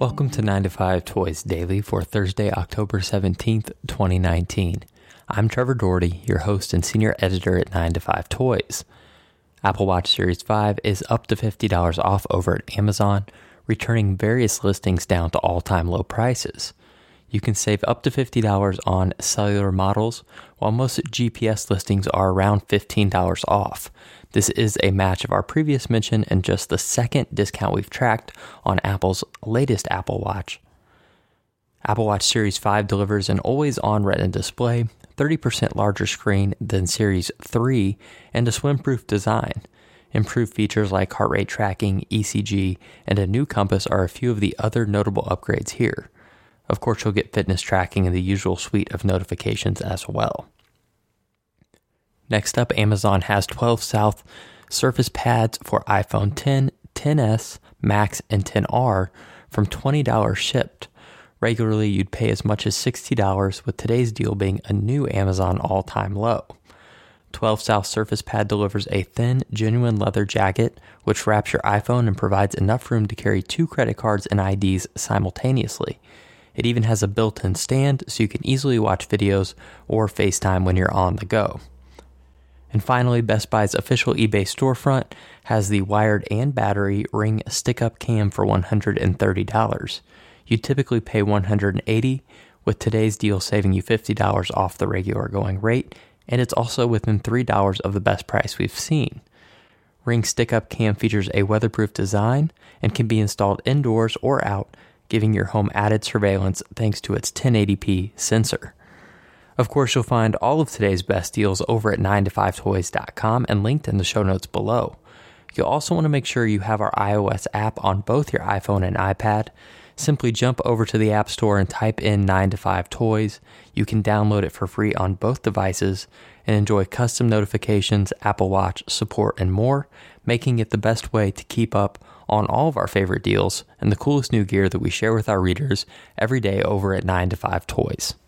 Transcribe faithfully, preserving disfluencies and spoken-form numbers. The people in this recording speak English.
Welcome to nine to five Toys Daily for Thursday, October seventeenth, twenty nineteen. I'm Trevor Doherty, your host and senior editor at nine to five Toys. Apple Watch Series five is up to fifty dollars off over at Amazon, returning various listings down to all-time low prices. You can save up to fifty dollars on cellular models, while most G P S listings are around fifteen dollars off. This is a match of our previous mention and just the second discount we've tracked on Apple's latest Apple Watch. Apple Watch Series five delivers an always-on Retina display, thirty percent larger screen than Series three, and a swim-proof design. Improved features like heart rate tracking, E C G, and a new compass are a few of the other notable upgrades here. Of course, you'll get fitness tracking and the usual suite of notifications as well. Next up, Amazon has twelve South Surface Pads for iPhone ten, ten S, Max, and ten R from twenty dollars shipped. Regularly, you'd pay as much as sixty dollars, with today's deal being a new Amazon all-time low. twelve South Surface Pad delivers a thin, genuine leather jacket, which wraps your iPhone and provides enough room to carry two credit cards and I Ds simultaneously. It even has a built-in stand, so you can easily watch videos or FaceTime when you're on the go. And finally, Best Buy's official eBay storefront has the wired and battery Ring stick-up cam for one hundred thirty dollars. You typically pay one hundred eighty dollars, with today's deal saving you fifty dollars off the regular going rate, and it's also within three dollars of the best price we've seen. Ring stick-up cam features a weatherproof design and can be installed indoors or out, giving your home added surveillance thanks to its ten eighty p sensor. Of course, you'll find all of today's best deals over at nine to five toys dot com and linked in the show notes below. You'll also want to make sure you have our iOS app on both your iPhone and iPad. Simply jump over to the App Store and type in nine to five toys. You can download it for free on both devices and enjoy custom notifications, Apple Watch support, and more, making it the best way to keep up on all of our favorite deals and the coolest new gear that we share with our readers every day over at nine to five toys.